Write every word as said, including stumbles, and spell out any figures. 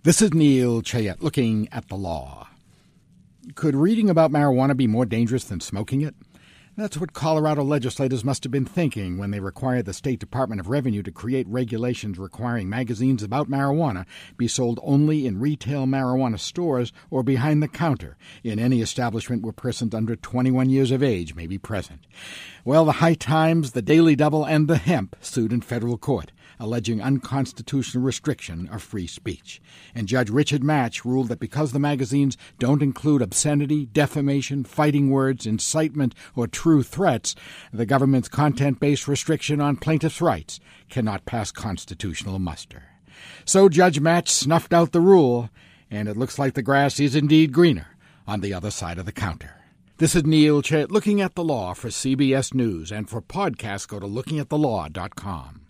This is Neil Chayet looking at the law. Could reading about marijuana be more dangerous than smoking it? That's what Colorado legislators must have been thinking when they required the State Department of Revenue to create regulations requiring magazines about marijuana be sold only in retail marijuana stores or behind the counter in any establishment where persons under twenty-one years of age may be present. Well, the High Times, the Daily Double, and the Hemp sued in federal court, alleging unconstitutional restriction of free speech. And Judge Richard Match ruled that because the magazines don't include obscenity, defamation, fighting words, incitement, or true threats, the government's content-based restriction on plaintiffs' rights cannot pass constitutional muster. So Judge Match snuffed out the rule, and it looks like the grass is indeed greener on the other side of the counter. This is Neil Chayet looking at the law for C B S News, and for podcasts go to looking at the law dot com.